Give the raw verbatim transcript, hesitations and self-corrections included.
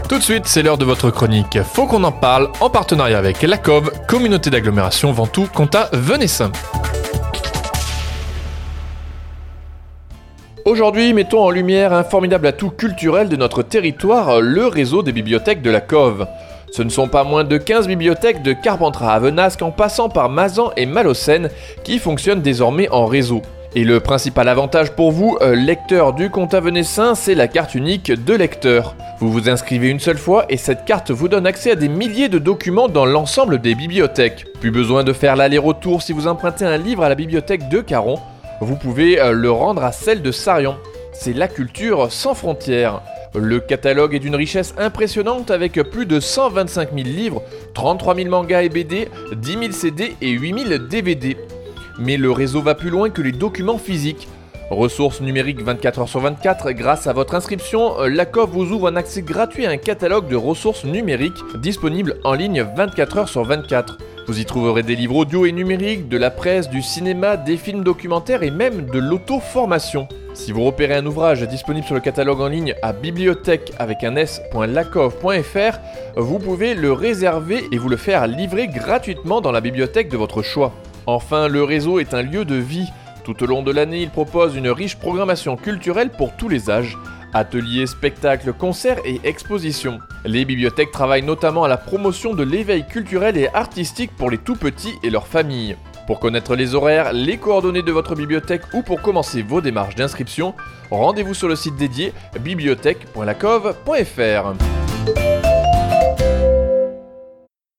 Tout de suite, c'est l'heure de votre chronique. Faut qu'on en parle en partenariat avec la C O V, Communauté d'agglomération Ventoux-Comtat-Venessin. Aujourd'hui, mettons en lumière un formidable atout culturel de notre territoire, le réseau des bibliothèques de la C O V. Ce ne sont pas moins de quinze bibliothèques de Carpentras à Venasque en passant par Mazan et Malaucène qui fonctionnent désormais en réseau. Et le principal avantage pour vous, euh, lecteur du Comtat venessin, c'est la carte unique de lecteur. Vous vous inscrivez une seule fois et cette carte vous donne accès à des milliers de documents dans l'ensemble des bibliothèques. Plus besoin de faire l'aller-retour si vous empruntez un livre à la bibliothèque de Caron, vous pouvez euh, le rendre à celle de Sarrion. C'est la culture sans frontières. Le catalogue est d'une richesse impressionnante avec plus de cent vingt-cinq mille livres, trente-trois mille mangas et B D, dix mille C D et huit mille D V D. Mais le réseau va plus loin que les documents physiques. Ressources numériques vingt-quatre heures sur vingt-quatre, grâce à votre inscription, la C O V vous ouvre un accès gratuit à un catalogue de ressources numériques disponible en ligne vingt-quatre heures sur vingt-quatre. Vous y trouverez des livres audio et numériques, de la presse, du cinéma, des films documentaires et même de l'auto-formation. Si vous repérez un ouvrage disponible sur le catalogue en ligne à bibliothèque avec un s.lacov.fr, vous pouvez le réserver et vous le faire livrer gratuitement dans la bibliothèque de votre choix. Enfin, le réseau est un lieu de vie. Tout au long de l'année, il propose une riche programmation culturelle pour tous les âges. Ateliers, spectacles, concerts et expositions. Les bibliothèques travaillent notamment à la promotion de l'éveil culturel et artistique pour les tout-petits et leurs familles. Pour connaître les horaires, les coordonnées de votre bibliothèque ou pour commencer vos démarches d'inscription, rendez-vous sur le site dédié bibliothèque point lacov point fr.